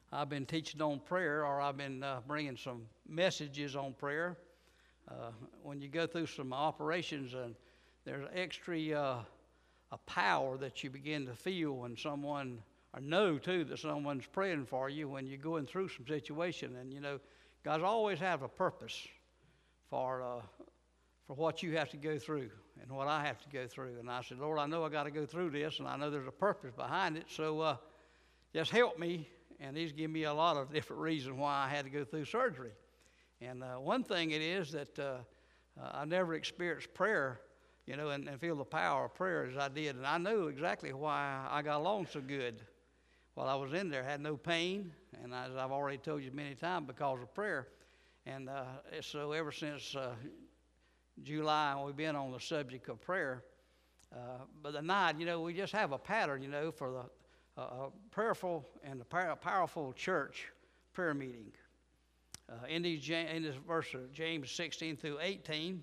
I've been teaching on prayer, or I've been bringing some messages on prayer. When you go through some operations, there's extra a power that you begin to feel when someone, or know too, that someone's praying for you when you're going through some situation. And you know, God's always have a purpose for what you have to go through and what I have to go through. And I said, Lord, I know I got to go through this, and I know there's a purpose behind it. So just help me. And He's given me a lot of different reasons why I had to go through surgery. And one thing it is that I never experienced prayer, you know, and feel the power of prayer as I did. And I knew exactly why I got along so good while I was in there. I had no pain, and as I've already told you many times, because of prayer. And so ever since July, we've been on the subject of prayer. But the night, you know, we just have a pattern, you know, for the prayerful and a powerful church prayer meeting. In this verse of James 16 through 18,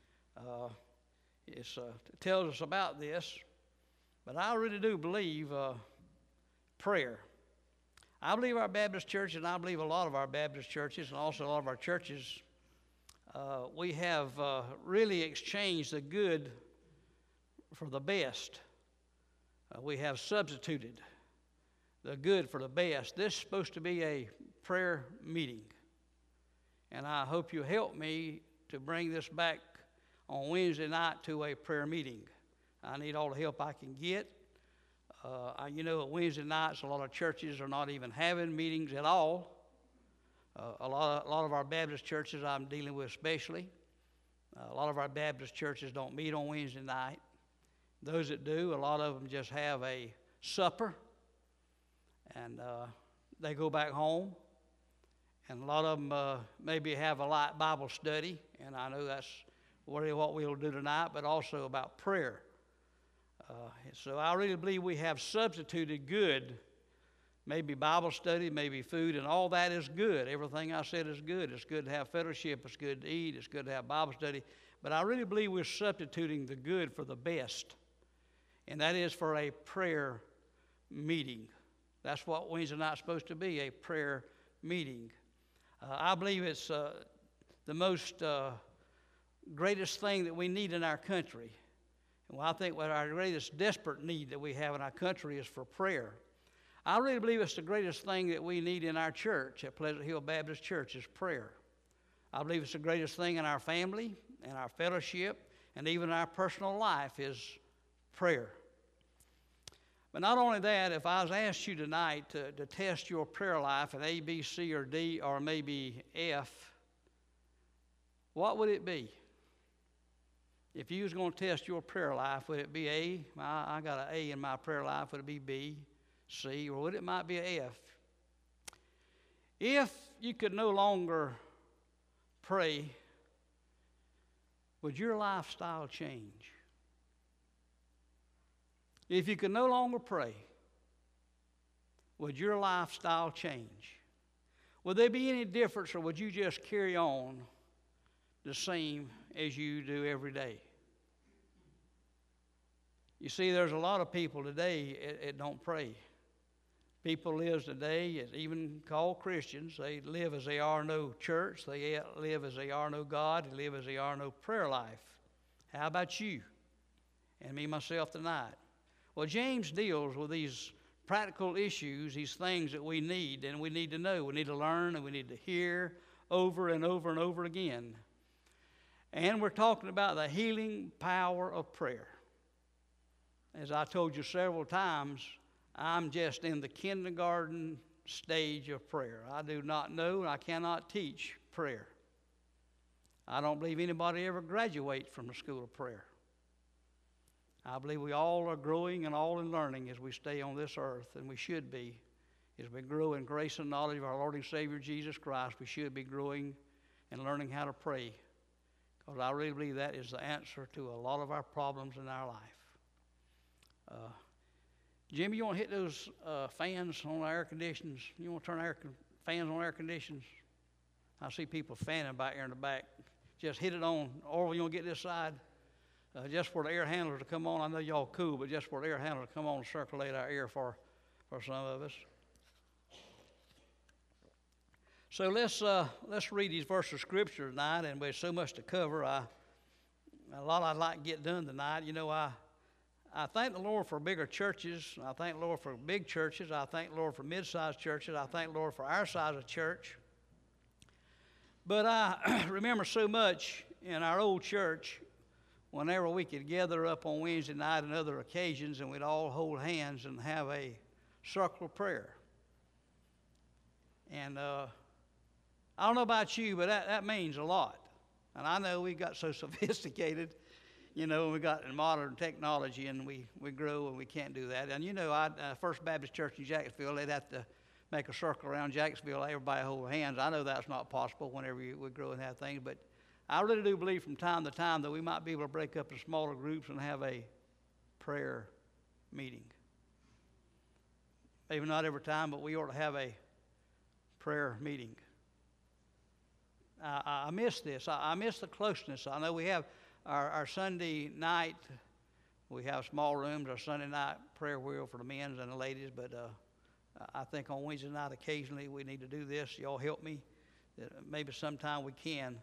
it tells us about this. But I really do believe prayer. I believe our Baptist church, and I believe a lot of our Baptist churches, and also a lot of our churches, we have really exchanged the good for the best. We have substituted the good for the best. This is supposed to be a prayer meeting. And I hope you help me to bring this back on Wednesday night to a prayer meeting. I need all the help I can get. You know, at Wednesday nights, a lot of churches are not even having meetings at all. A lot of our Baptist churches I'm dealing with especially. A lot of our Baptist churches don't meet on Wednesday night. Those that do, a lot of them just have a supper, and they go back home. And a lot of them maybe have a light Bible study, and I know that's really what we'll do tonight, but also about prayer. So I really believe we have substituted good, maybe Bible study, maybe food, and all that is good. Everything I said is good. It's good to have fellowship. It's good to eat. It's good to have Bible study. But I really believe we're substituting the good for the best, and that is for a prayer meeting. That's what Wednesday night's supposed to be, a prayer meeting. I believe it's the most greatest thing that we need in our country. And I think what our greatest desperate need that we have in our country is for prayer. I really believe it's the greatest thing that we need in our church, at Pleasant Hill Baptist Church, is prayer. I believe it's the greatest thing in our family and our fellowship and even our personal life is prayer. But not only that, if I was asked you tonight to test your prayer life at A, B, C, or D, or maybe F, what would it be? If you was going to test your prayer life, would it be A? I got an A in my prayer life. Would it be B, C, or would it might be an F? If you could no longer pray, would your lifestyle change? If you could no longer pray, would your lifestyle change? Would there be any difference, or would you just carry on the same as you do every day? You see, there's a lot of people today that don't pray. People live today, even called Christians, they live as they are no church, they live as they are no God, they live as they are no prayer life. How about you and me, myself, tonight? Well, James deals with these practical issues, these things that we need, and we need to know. We need to learn, and we need to hear over and over and over again. And we're talking about the healing power of prayer. As I told you several times, I'm just in the kindergarten stage of prayer. I do not know, and I cannot teach prayer. I don't believe anybody ever graduates from the school of prayer. I believe we all are growing and all in learning as we stay on this earth, and we should be. As we grow in grace and knowledge of our Lord and Savior Jesus Christ, we should be growing and learning how to pray, because I really believe that is the answer to a lot of our problems in our life. Jimmy, you want to hit those fans on the air conditioners? You want to turn fans on air conditioners? I see people fanning back here in the back. Just hit it on. Or you want to get this side? Just for the air handler to come on. I know y'all cool, but just for the air handler to come on and circulate our air for some of us. So let's read these verses of Scripture tonight, and there's so much to cover. A lot I'd like to get done tonight. You know, I thank the Lord for bigger churches. I thank the Lord for big churches. I thank the Lord for mid-sized churches. I thank the Lord for our size of church. But I remember so much in our old church, whenever we could gather up on Wednesday night and other occasions, and we'd all hold hands and have a circle of prayer. And I don't know about you, but that means a lot. And I know we got so sophisticated, you know, we got modern technology, and we grow and we can't do that. And you know, First Baptist Church in Jacksonville, they'd have to make a circle around Jacksonville, everybody hold hands. I know that's not possible whenever we grow and have things, but I really do believe from time to time that we might be able to break up in smaller groups and have a prayer meeting. Maybe not every time, but we ought to have a prayer meeting. I miss this. I miss the closeness. I know we have our Sunday night, we have small rooms, our Sunday night prayer wheel for the men and the ladies, but I think on Wednesday night occasionally we need to do this. Y'all help me. Maybe sometime we can.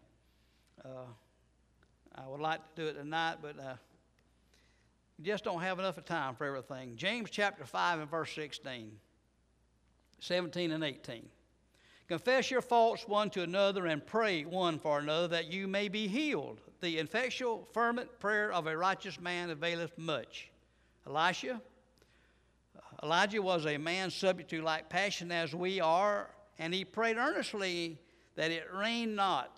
I would like to do it tonight, but we just don't have enough time for everything. James chapter 5 and verse 16, 17 and 18. Confess your faults one to another and pray one for another that you may be healed. The effectual, fervent prayer of a righteous man availeth much. Elijah was a man subject to like passion as we are, and he prayed earnestly that it rain not,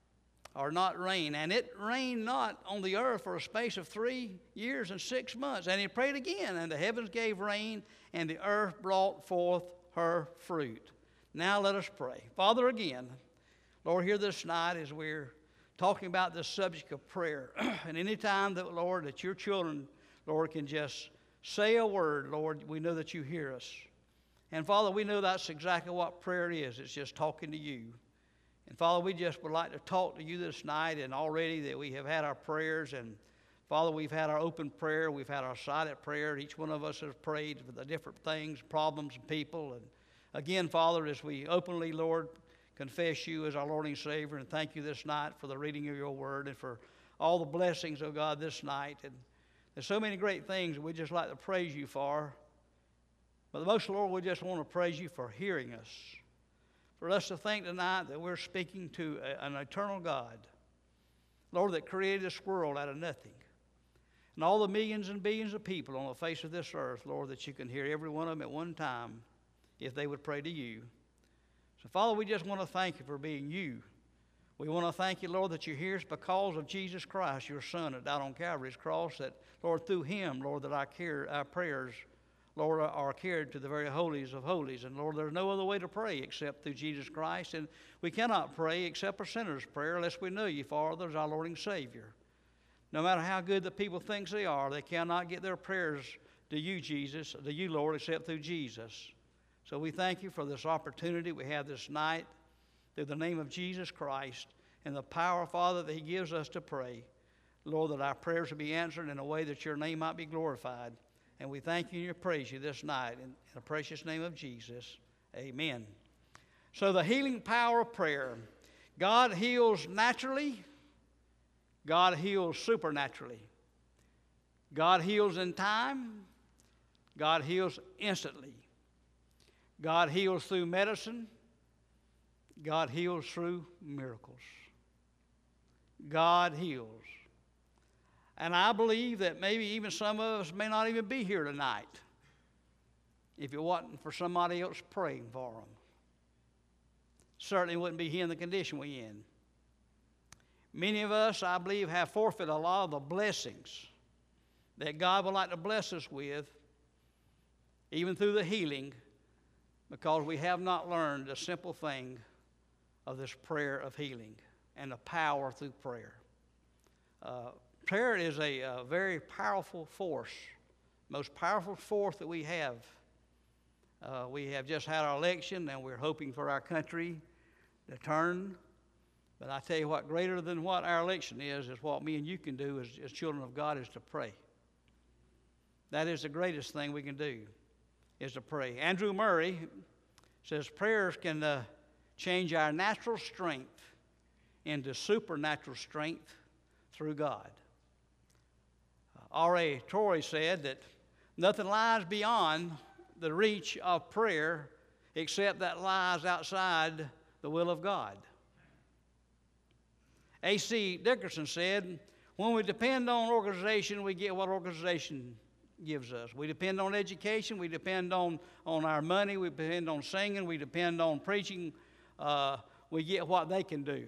or not rain. And it rained not on the earth for a space of 3 years and 6 months. And he prayed again, and the heavens gave rain, and the earth brought forth her fruit. Now let us pray. Father, again, Lord, here this night as we're talking about this subject of prayer, and any time that, Lord, that your children, Lord, can just say a word, Lord, we know that you hear us. And Father, we know that's exactly what prayer is. It's just talking to you. And Father, we just would like to talk to you this night, and already that we have had our prayers, and Father, we've had our open prayer, we've had our silent prayer. Each one of us has prayed for the different things, problems, and people. And again, Father, as we openly, Lord, confess you as our Lord and Savior, and thank you this night for the reading of your word and for all the blessings of God this night. And there's so many great things we just like to praise you for. But the most, Lord, we just want to praise you for hearing us. For us to think tonight that we're speaking to an eternal God, Lord, that created this world out of nothing. And all the millions and billions of people on the face of this earth, Lord, that you can hear every one of them at one time if they would pray to you. So, Father, we just want to thank you for being you. We want to thank you, Lord, that you're here because of Jesus Christ, your Son, that died on Calvary's cross, that, Lord, through him, Lord, that our prayers, Lord, are carried to the very holies of holies. And, Lord, there's no other way to pray except through Jesus Christ. And we cannot pray except a sinner's prayer unless we know you, Father, as our Lord and Savior. No matter how good the people think they are, they cannot get their prayers to you, Jesus, to you, Lord, except through Jesus. So we thank you for this opportunity we have this night through the name of Jesus Christ and the power, Father, that he gives us to pray. Lord, that our prayers will be answered in a way that your name might be glorified. And we thank you and praise you this night in the precious name of Jesus. Amen. So the healing power of prayer. God heals naturally. God heals supernaturally. God heals in time. God heals instantly. God heals through medicine. God heals through miracles. God heals. And I believe that maybe even some of us may not even be here tonight if it wasn't for somebody else praying for them. Certainly wouldn't be here in the condition we're in. Many of us, I believe, have forfeited a lot of the blessings that God would like to bless us with, even through the healing, because we have not learned the simple thing of this prayer of healing and the power through prayer. Prayer is a very powerful force, most powerful force that we have. We have just had our election, and we're hoping for our country to turn. But I tell you what, greater than what our election is what me and you can do as children of God, is to pray. That is the greatest thing we can do, is to pray. Andrew Murray says prayers can change our natural strength into supernatural strength through God. R.A. Torrey said that nothing lies beyond the reach of prayer except that lies outside the will of God. A.C. Dickerson said, when we depend on organization, we get what organization gives us. We depend on education, we depend on our money, we depend on singing, we depend on preaching, we get what they can do.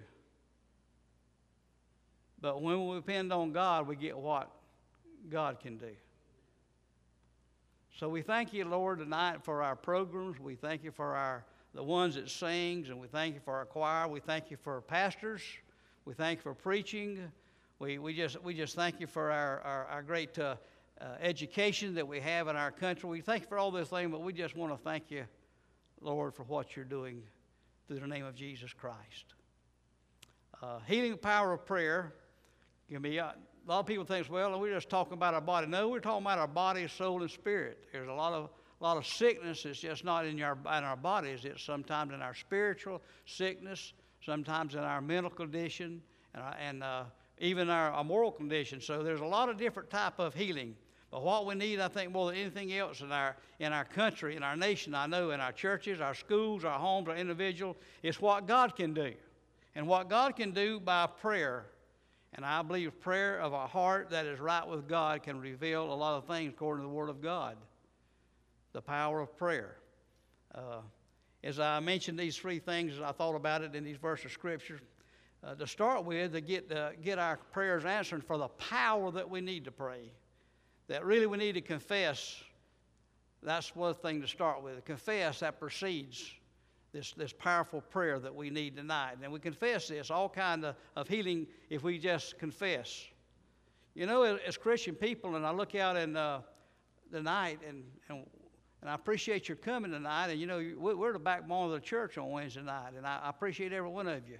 But when we depend on God, we get what God can do. So we thank you, Lord, tonight for our programs. We thank you for the ones that sings, and we thank you for our choir. We thank you for pastors. We thank you for preaching. We just thank you for our great education that we have in our country. We thank you for all those things, but we just want to thank you, Lord, for what you're doing through the name of Jesus Christ. Healing power of prayer can be. A lot of people think, well, we're just talking about our body. No, we're talking about our body, soul, and spirit. There's a lot of sickness that's just not in our bodies. It's sometimes in our spiritual sickness, sometimes in our mental condition, and even our moral condition. So there's a lot of different type of healing. But what we need, I think, more than anything else in our country, in our nation, I know, in our churches, our schools, our homes, our individual, is what God can do. And what God can do by prayer. And I believe prayer of a heart that is right with God can reveal a lot of things according to the Word of God. The power of prayer. As I mentioned these three things, as I thought about it in these verses of Scripture, to start with, to get our prayers answered for the power that we need to pray, that really we need to confess. That's one thing to start with. Confess that precedes this powerful prayer that we need tonight. And we confess this, all kind of healing, if we just confess. You know, as Christian people, and I look out in the night, and I appreciate your coming tonight. And, you know, we're the backbone of the church on Wednesday night, and I appreciate every one of you.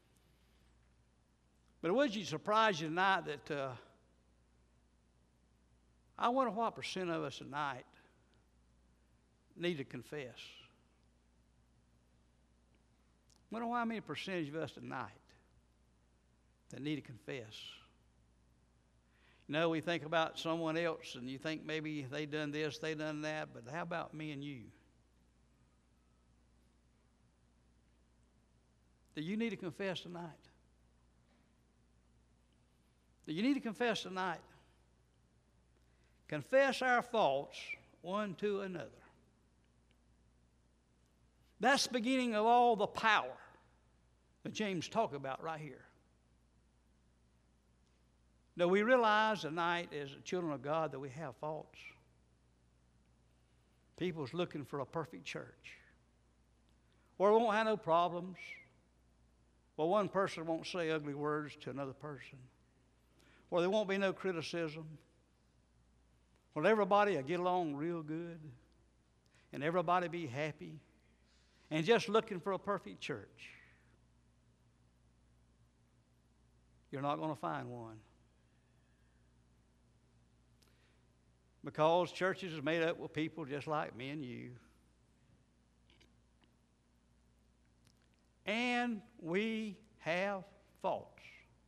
But would you surprise you tonight that I wonder what percent of us tonight need to confess. I wonder how many percentage of us tonight that need to confess. You know, we think about someone else, and you think maybe they done this, they done that, but how about me and you? Do you need to confess tonight? Do you need to confess tonight? Confess our faults one to another. That's the beginning of all the power that James talked about right here. Now, we realize tonight as children of God that we have faults. People's looking for a perfect church where we won't have no problems, where one person won't say ugly words to another person, where there won't be no criticism, where everybody will get along real good and everybody be happy, and just looking for a perfect church. You're not going to find one. Because churches is made up with people just like me and you. And we have faults.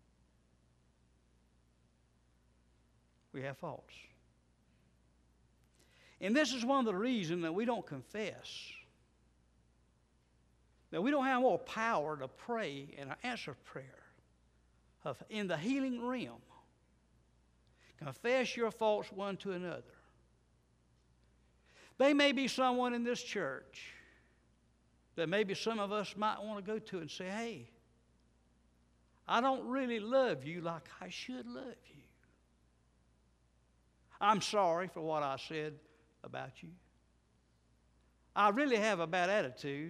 We have faults. And this is one of the reasons that we don't confess. That we don't have more power to pray and answer prayer in the healing realm. Confess your faults one to another. There may be someone in this church that maybe some of us might want to go to and say, hey, I don't really love you like I should love you. I'm sorry for what I said about you. I really have a bad attitude.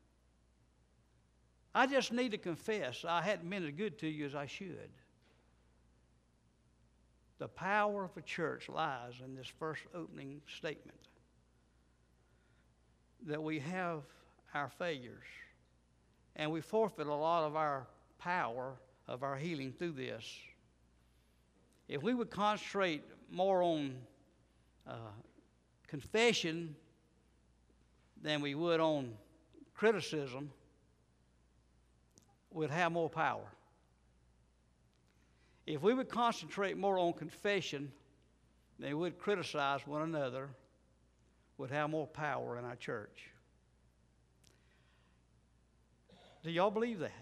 I just need to confess I hadn't been as good to you as I should. The power of a church lies in this first opening statement. That we have our failures. And we forfeit a lot of our power of our healing through this. If we would concentrate more on confession than we would on criticism, we'd have more power. If we would concentrate more on confession than we would criticize one another, we'd have more power in our church. Do y'all believe that?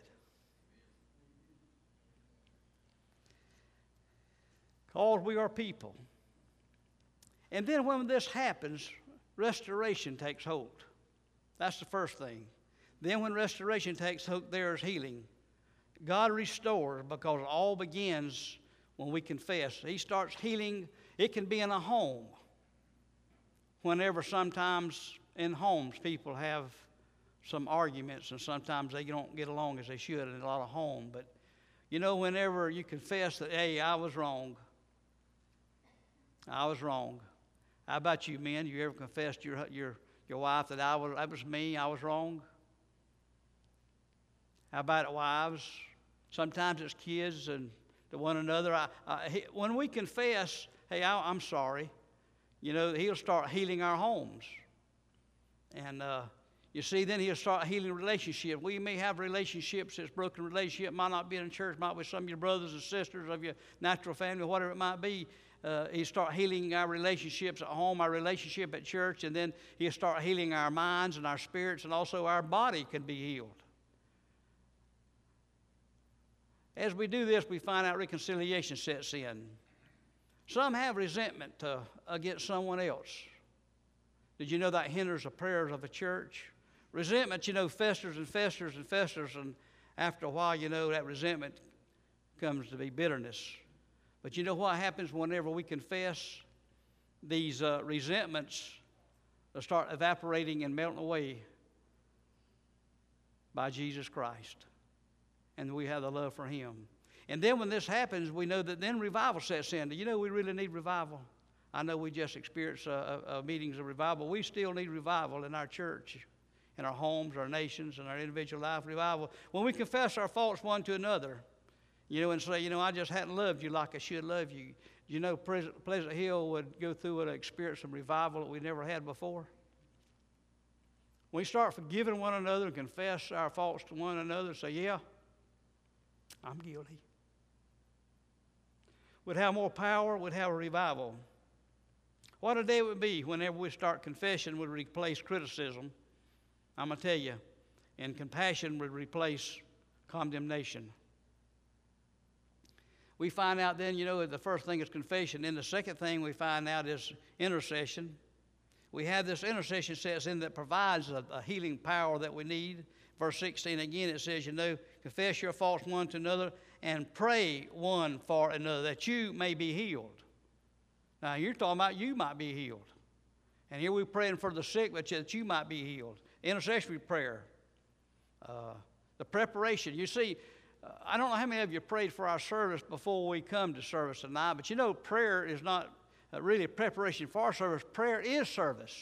Because we are people. And then when this happens, restoration takes hold. That's the first thing. Then when restoration takes hold, there's healing. God restores because it all begins when we confess. He starts healing. It can be in a home. Whenever sometimes in homes people have some arguments and sometimes they don't get along as they should in a lot of homes. But you know, whenever you confess that, hey, I was wrong. I was wrong. How about you men? You ever confessed to your wife that that was me, I was wrong? How about it, wives? Sometimes it's kids and to one another. When we confess, hey, I'm sorry, you know, He'll start healing our homes. And you see, then He'll start healing relationships. We may have relationships that's broken relationship, might not be in church, might be some of your brothers and sisters of your natural family, whatever it might be. He'll start healing our relationships at home, our relationship at church, and then He'll start healing our minds and our spirits, and also our body can be healed. As we do this, we find out reconciliation sets in. Some have resentment against someone else. Did you know that hinders the prayers of a church? Resentment, you know, festers and festers and festers, and after a while, you know, that resentment comes to be bitterness. But you know what happens whenever we confess? These resentments will start evaporating and melting away by Jesus Christ. And we have the love for Him. And then when this happens, we know that then revival sets in. Do you know we really need revival? I know we just experienced meetings of revival. We still need revival in our church, in our homes, our nations, and our individual life revival. When we confess our faults one to another, you know, and say, you know, I just hadn't loved you like I should love you. You know, Pleasant Hill would go through and experience some revival that we never had before. When we start forgiving one another and confess our faults to one another, say, yeah, I'm guilty. We'd have more power, we'd have a revival. What a day it would be whenever we start confession would replace criticism. I'm going to tell you, and compassion would replace condemnation. We find out then, you know, the first thing is confession. Then the second thing we find out is intercession. We have this intercession sets in that provides a healing power that we need. Verse 16, again, it says, you know, confess your faults one to another and pray one for another that you may be healed. Now, you're talking about you might be healed. And here we're praying for the sick, but that you might be healed. Intercessory prayer. The preparation. You see, I don't know how many of you prayed for our service before we come to service tonight, but you know, prayer is not really preparation for our service. Prayer is service.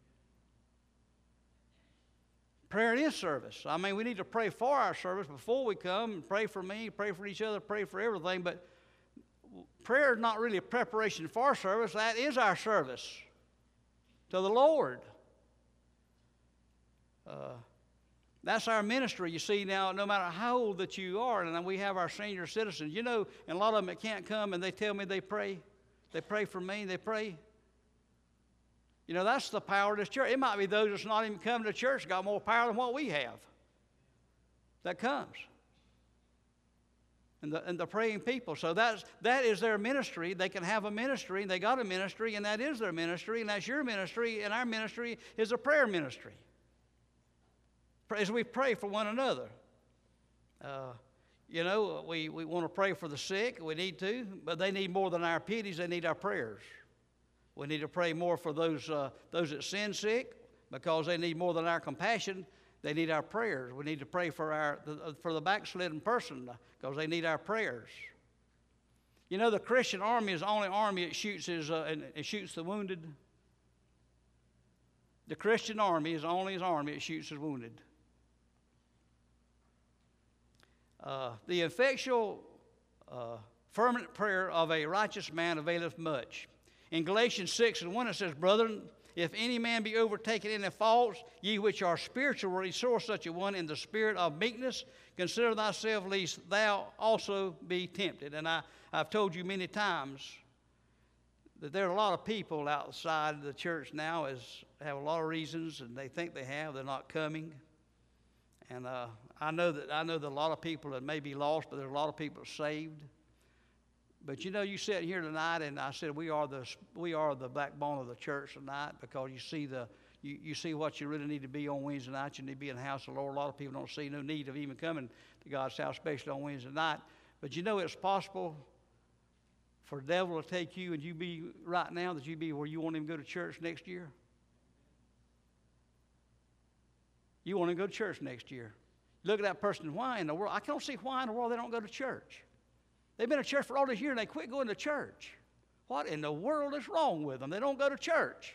Prayer is service. I mean, we need to pray for our service before we come, and pray for me, pray for each other, pray for everything. But prayer is not really a preparation for our service. That is our service to the Lord. That's our ministry. You see, now, no matter how old that you are, and we have our senior citizens, you know, and a lot of them that can't come, and they tell me they pray. They pray for me, they pray. You know, that's the power of this church. It might be those that's not even coming to church got more power than what we have. That comes. And the praying people. So that is their ministry. They can have a ministry, and they got a ministry, and that is their ministry, and that's your ministry, and our ministry is a prayer ministry. As we pray for one another. You know, we want to pray for the sick. We need to, but they need more than our pities. They need our prayers. We need to pray more for those that sin sick because they need more than our compassion. They need our prayers. We need to pray for the backslidden person because they need our prayers. You know, the Christian army is the only army that shoots the wounded. The Christian army is the only army that shoots the wounded. The effectual, fervent prayer of a righteous man availeth much. In Galatians 6:1 it says, brethren, If any man be overtaken in the faults, ye which are spiritual, restore such a one in the spirit of meekness. Consider thyself, lest thou also be tempted. And I've told you many times that there are a lot of people outside the church now have a lot of reasons, and they think they're not coming. And I know that a lot of people that may be lost, but there's a lot of people saved. But you know, you sit here tonight, and I said we are the backbone of the church tonight, because you see what you really need to be on Wednesday night. You need to be in the house of the Lord. A lot of people don't see no need of even coming to God's house, especially on Wednesday night. But you know, it's possible for the devil to take you and you be right now that you be where you want him to go to church next year. You want him to go to church next year. You look at that person, why in the world? I can't see why in the world they don't go to church. They've been in church for all this year and they quit going to church. What in the world is wrong with them? They don't go to church.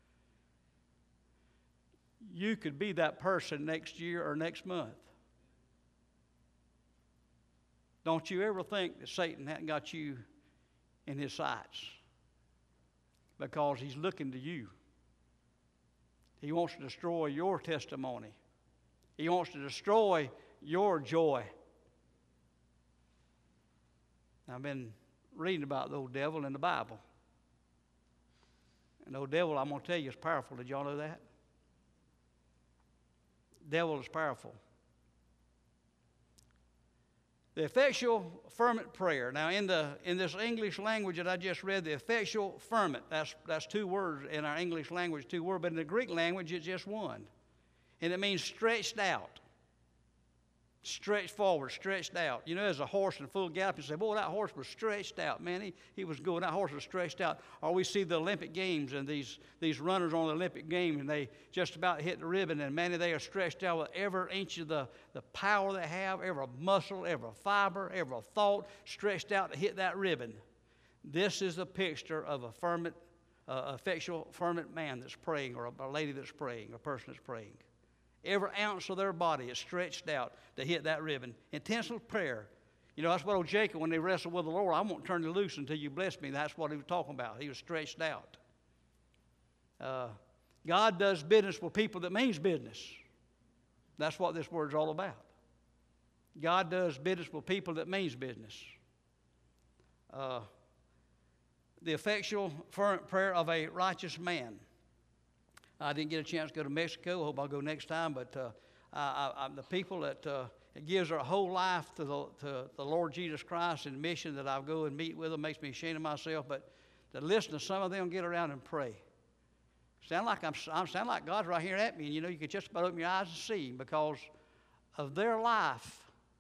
You could be that person next year or next month. Don't you ever think that Satan hasn't got you in his sights, because he's looking to you. He wants to destroy your testimony. He wants to destroy your joy. I've been reading about the old devil in the Bible. And the old devil, I'm going to tell you, is powerful. Did y'all know that? Devil is powerful. The effectual fervent prayer. Now, in this English language that I just read, the effectual fervent, that's two words in our English language, two words, but in the Greek language, it's just one. And it means stretched out. Stretched forward, stretched out. You know, as a horse in full gallop, you say, boy, that horse was stretched out. Man, he was going, that horse was stretched out. Or we see the Olympic Games and these runners on the Olympic Games, and they just about hit the ribbon, and man, they are stretched out with every inch of the power they have, every muscle, every fiber, every thought stretched out to hit that ribbon. This is a picture of a fervent, effectual, fervent man that's praying, or a lady that's praying, a person that's praying. Every ounce of their body is stretched out to hit that ribbon. Intentional prayer. You know, that's what old Jacob, when they wrestled with the Lord, I won't turn you loose until you bless me. That's what he was talking about. He was stretched out. God does business with people that means business. That's what this word's all about. God does business with people that means business. The effectual, fervent prayer of a righteous man. I didn't get a chance to go to Mexico. I hope I'll go next time. But the people that it gives their whole life to the Lord Jesus Christ and mission that I go and meet with them makes me ashamed of myself. But to listen to some of them get around and pray, sound like God's right here at me. And you know, you could just about open your eyes and see Him because of their life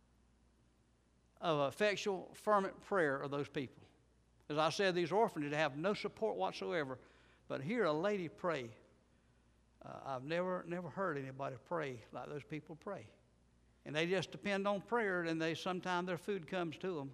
of effectual, fervent prayer of those people. As I said, these orphanages have no support whatsoever. But hear a lady pray. I've never heard anybody pray like those people pray. And they just depend on prayer, and sometimes their food comes to them.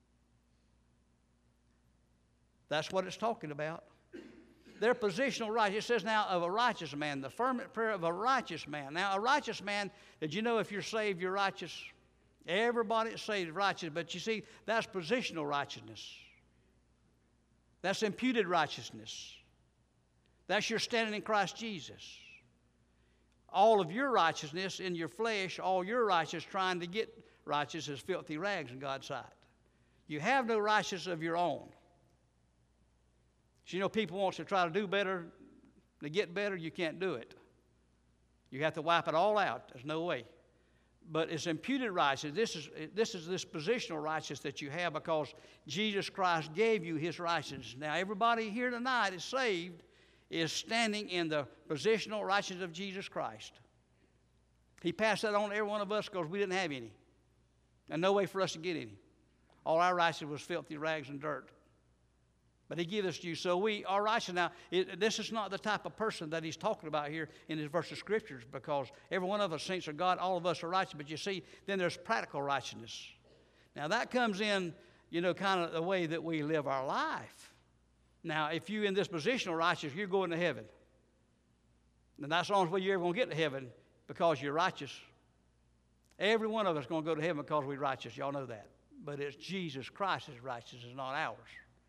That's what it's talking about. Their positional right. It says now of a righteous man, the fervent prayer of a righteous man. Now, a righteous man, did you know if you're saved, you're righteous? Everybody that's saved is righteous, but you see, that's positional righteousness. That's imputed righteousness. That's your standing in Christ Jesus. All of your righteousness in your flesh, all your righteousness trying to get righteous is filthy rags in God's sight. You have no righteousness of your own. So, you know, people want to try to do better, to get better, you can't do it. You have to wipe it all out. There's no way. But it's imputed righteousness. This is this positional righteousness that you have because Jesus Christ gave you His righteousness. Now, everybody here tonight is saved, is standing in the positional righteousness of Jesus Christ. He passed that on to every one of us because we didn't have any. And no way for us to get any. All our righteousness was filthy rags and dirt. But He gave us to you. So we are righteous. Now, this is not the type of person that He's talking about here in His verse of Scriptures, because every one of us saints of God, all of us are righteous. But you see, then there's practical righteousness. Now, that comes in, you know, kind of the way that we live our life. Now, if you're in this positional righteousness, you're going to heaven. And that's the only way you're ever going to get to heaven, because you're righteous. Every one of us is going to go to heaven because we're righteous. Y'all know that. But it's Jesus Christ's righteousness, not ours.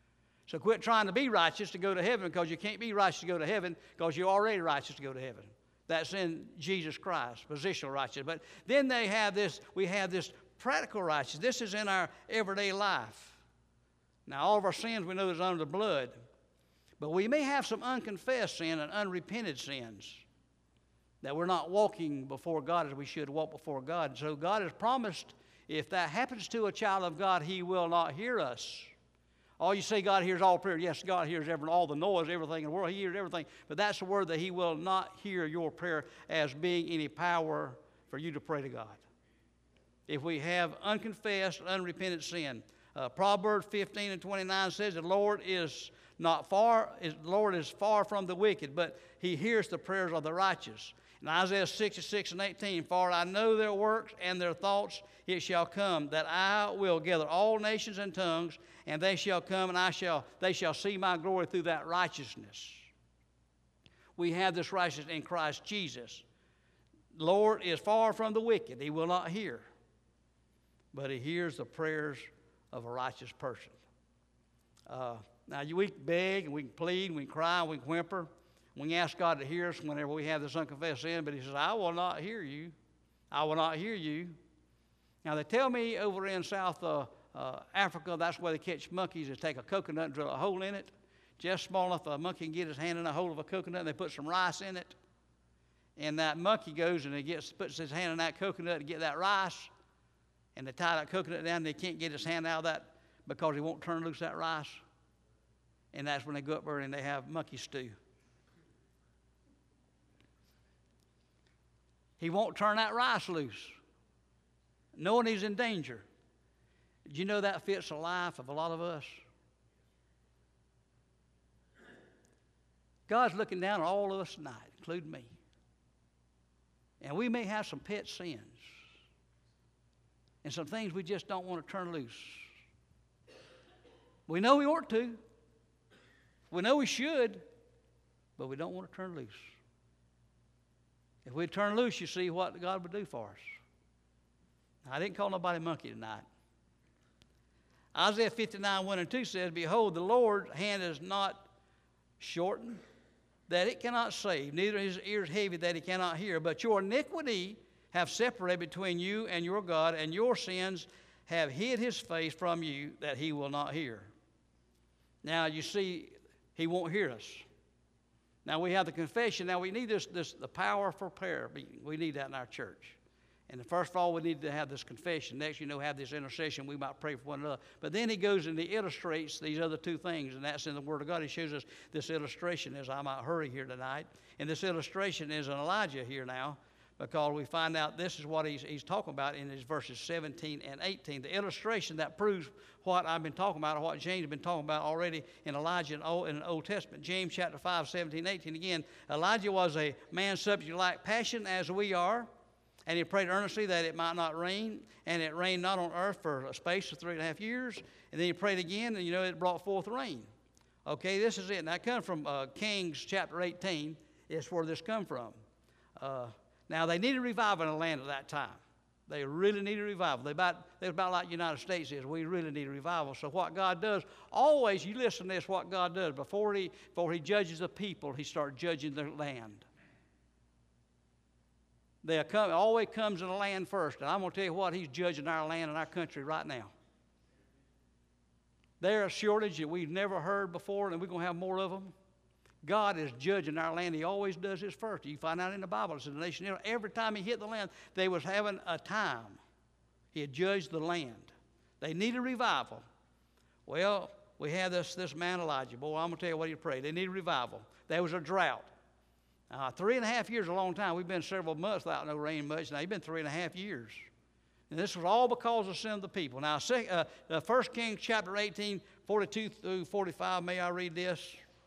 So quit trying to be righteous to go to heaven, because you can't be righteous to go to heaven because you're already righteous to go to heaven. That's in Jesus Christ, positional righteousness. But then we have this practical righteousness. This is in our everyday life. Now, all of our sins we know is under the blood. But we may have some unconfessed sin and unrepented sins that we're not walking before God as we should walk before God. So God has promised, if that happens to a child of God, He will not hear us. Oh, you say God hears all prayer. Yes, God hears all the noise, everything in the world. He hears everything. But that's the word that He will not hear your prayer as being any power for you to pray to God. If we have unconfessed, unrepentant sin. Proverbs 15:29 says, the Lord is far from the wicked, but He hears the prayers of the righteous. In Isaiah 66:18, for I know their works and their thoughts, it shall come, that I will gather all nations and tongues, and they shall come, and they shall see my glory through that righteousness. We have this righteousness in Christ Jesus. The Lord is far from the wicked. He will not hear, but He hears the prayers of a righteous person. Now, we can beg, and we can plead, and we can cry, and we can whimper. We can ask God to hear us whenever we have this unconfessed sin, but He says, I will not hear you. I will not hear you. Now, they tell me over in South Africa, that's where they catch monkeys. They take a coconut and drill a hole in it, just small enough a monkey can get his hand in a hole of a coconut, and they put some rice in it. And that monkey goes and puts his hand in that coconut to get that rice, and they tie that coconut down, and they can't get his hand out of that because he won't turn loose that rice. And that's when they go up there and they have monkey stew. He won't turn that rice loose, knowing he's in danger. Did you know that fits the life of a lot of us? God's looking down on all of us tonight, including me. And we may have some pet sins and some things we just don't want to turn loose. We know we ought to. We know we should, but we don't want to turn loose. If we turn loose, you see what God would do for us. Now, I didn't call nobody monkey tonight. Isaiah 59:1-2 says, behold, the Lord's hand is not shortened, that it cannot save, neither his ears heavy, that he cannot hear. But your iniquity have separated between you and your God, and your sins have hid his face from you, that he will not hear. Now, you see, he won't hear us. Now, we have the confession. Now, we need the power for prayer meeting. We need that in our church. And first of all, we need to have this confession. Next, have this intercession. We might pray for one another. But then he goes and he illustrates these other two things, and that's in the Word of God. He shows us this illustration, as I might hurry here tonight. And this illustration is in Elijah here now, because we find out this is what he's talking about in his verses 17 and 18. The illustration that proves what I've been talking about, or what James has been talking about already in Elijah in the Old Testament. James chapter 5, 17, 18. Again, Elijah was a man subject to like passion as we are, and he prayed earnestly that it might not rain, and it rained not on earth for a space of 3.5 years. And then he prayed again, and it brought forth rain. Okay, this is it. Now, it comes from Kings chapter 18. It's where this come from. Now, they needed revival in the land at that time. They really needed revival. They're about like the United States is. We really need a revival. So what God does, always, you listen to this, what God does. Before he judges the people, he starts judging the land. It always comes in the land first. And I'm going to tell you what, he's judging our land and our country right now. There's a shortage that we've never heard before, and we're going to have more of them. God is judging our land. He always does this first. You find out in the Bible, it says the nation, every time he hit the land, they was having a time. He had judged the land. They needed revival. Well, we had this man Elijah. Boy, I'm going to tell you what he prayed. They needed revival. There was a drought. 3.5 years is a long time. We've been several months without no rain much. Now, it's been 3.5 years. And this was all because of the sin of the people. Now, 1 Kings chapter 18, 42 through 45, may I read this?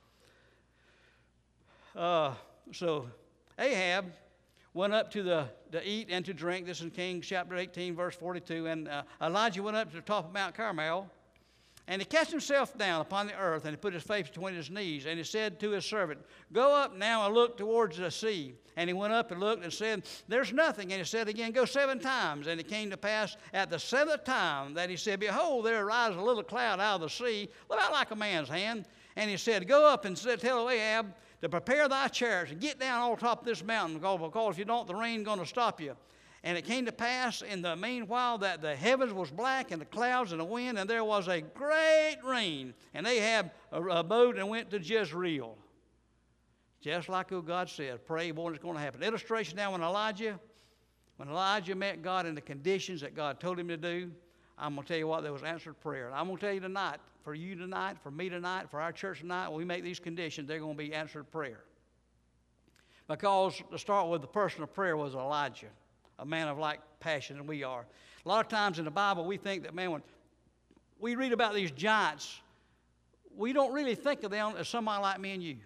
So Ahab went up to eat and to drink. This is in Kings chapter 18, verse 42. And Elijah went up to the top of Mount Carmel And he cast himself down upon the earth, and he put his face between his knees, and he said to his servant, Go up now and look towards the sea. And he went up and looked and said, There's nothing. And he said again, Go 7 times. And it came to pass at the 7th time that he said, Behold, there arises a little cloud out of the sea, about like a man's hand. And he said, Go up and tell Ahab to prepare thy chariots and get down on top of this mountain, because if you don't, the rain's going to stop you. And it came to pass in the meanwhile that the heavens was black, and the clouds and the wind, and there was a great rain. And Ahab abode and went to Jezreel. Just like who God said, pray, boy, it's going to happen. Illustration now, when Elijah met God in the conditions that God told him to do, I'm going to tell you what, there was answered prayer. And I'm going to tell you tonight, for you tonight, for me tonight, for our church tonight, when we make these conditions, they're going to be answered prayer. Because to start with, the person of prayer was Elijah, a man of like passion than we are. A lot of times in the Bible, we think that, man, when we read about these giants, we don't really think of them as somebody like me and you.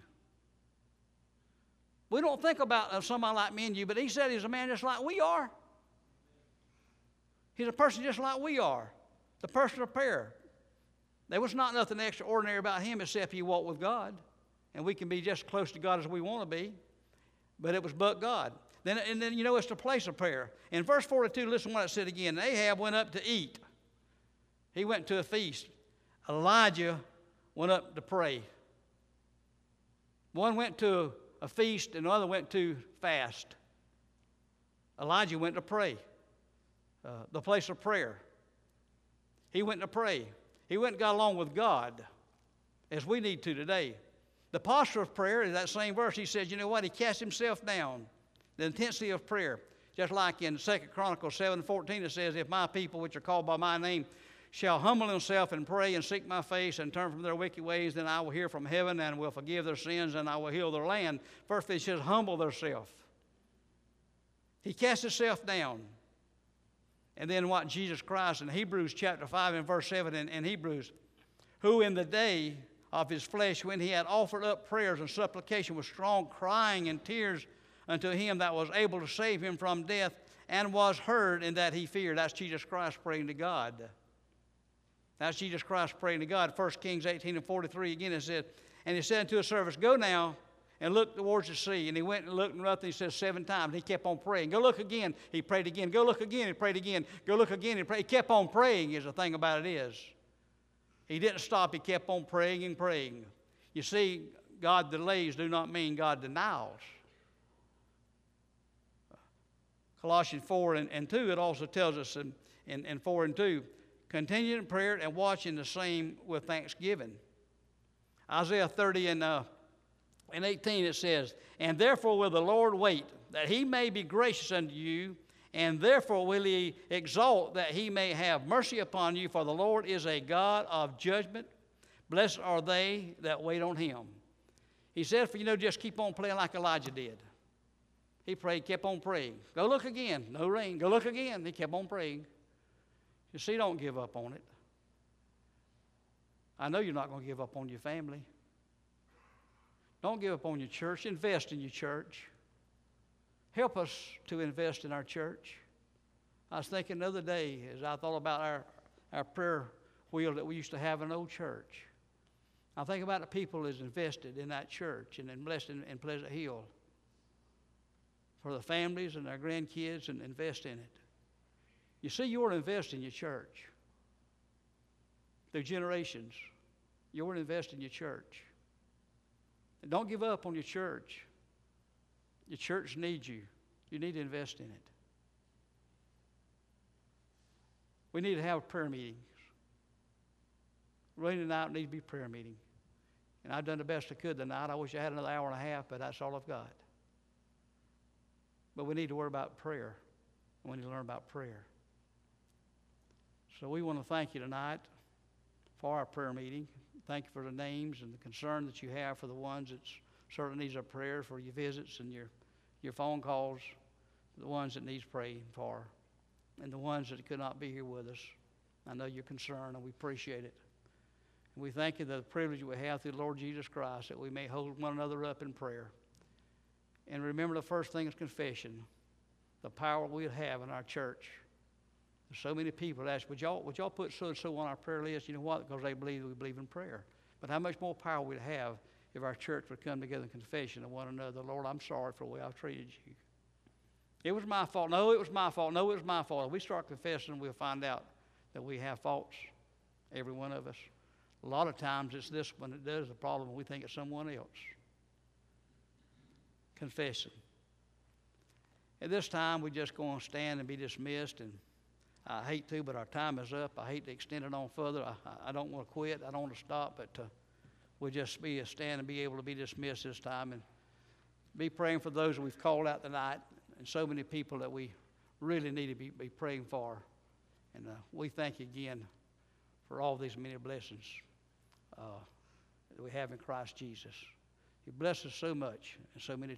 We don't think about somebody like me and you, but he said he's a man just like we are. He's a person just like we are, the person of prayer. There was not nothing extraordinary about him except he walked with God, and we can be just as close to God as we want to be, but it was but God. And then, you know, it's the place of prayer. In verse 42, listen to what it said again. Ahab went up to eat. He went to a feast. Elijah went up to pray. One went to a feast and the other went to fast. Elijah went to pray. The place of prayer. He went to pray. He went and got along with God, as we need to today. The posture of prayer is that same verse. He says, you know what? He cast himself down. The intensity of prayer. Just like in 2 Chronicles 7:14, it says, If my people, which are called by my name, shall humble themselves and pray and seek my face and turn from their wicked ways, then I will hear from heaven and will forgive their sins and I will heal their land. First, he says, humble themselves. He cast himself down. And then what Jesus Christ in Hebrews chapter 5 and verse 7 in Hebrews, who in the day of his flesh, when he had offered up prayers and supplication with strong crying and tears unto him that was able to save him from death, and was heard in that he feared. That's Jesus Christ praying to God. That's Jesus Christ praying to God. 1 Kings 18:43 again it said, And he said unto his servants, Go now and look towards the sea. And he went and looked and looked, and he said 7 times. And he kept on praying. Go look again. He prayed again. Go look again. He prayed again. Go look again. He prayed. He kept on praying, is the thing about it is. He didn't stop. He kept on praying and praying. You see, God delays do not mean God denials. Colossians 4 and 2, it also tells us in 4 and 2, continue in prayer and watching the same with thanksgiving. Isaiah 30 and 18, it says, And therefore will the Lord wait, that he may be gracious unto you, and therefore will he exalt, that he may have mercy upon you, for the Lord is a God of judgment. Blessed are they that wait on him. He said, for you know, just keep on praying like Elijah did. He prayed, kept on praying. Go look again. No rain. Go look again. He kept on praying. You see, don't give up on it. I know you're not going to give up on your family. Don't give up on your church. Invest in your church. Help us to invest in our church. I was thinking the other day as I thought about our prayer wheel that we used to have in an old church. I think about the people that's invested in that church and blessed in Pleasant Hill. For the families and their grandkids, and invest in it. You see, you ought to invest in your church. Through generations, you ought to invest in your church. And don't give up on your church. Your church needs you. You need to invest in it. We need to have prayer meetings. Rainy night needs to be prayer meeting. And I've done the best I could tonight. I wish I had another hour and a half, but that's all I've got. But we need to worry about prayer. We need to learn about prayer. So we want to thank you tonight for our prayer meeting. Thank you for the names and the concern that you have for the ones that certainly needs our prayers, for your visits and your phone calls, the ones that needs praying for, and the ones that could not be here with us. I know you're concerned, and we appreciate it. And we thank you for the privilege we have through the Lord Jesus Christ, that we may hold one another up in prayer. And remember, the first thing is confession, the power we have in our church. There's so many people that ask, would y'all put so-and-so on our prayer list? You know what? Because they believe that we believe in prayer. But how much more power we'd have if our church would come together in confession of one another. Lord, I'm sorry for the way I've treated you. It was my fault. No, it was my fault. No, it was my fault. If we start confessing, we'll find out that we have faults, every one of us. A lot of times it's this one that does the problem, and we think it's someone else. Confessing. At this time, we're just going to stand and be dismissed, and I hate to, but our time is up. I hate to extend it on further. I don't want to quit. I don't want to stop, but we'll just be a stand and be able to be dismissed this time, and be praying for those that we've called out tonight, and so many people that we really need to be praying for. And we thank you again for all these many blessings that we have in Christ Jesus. He blessed us so much in so many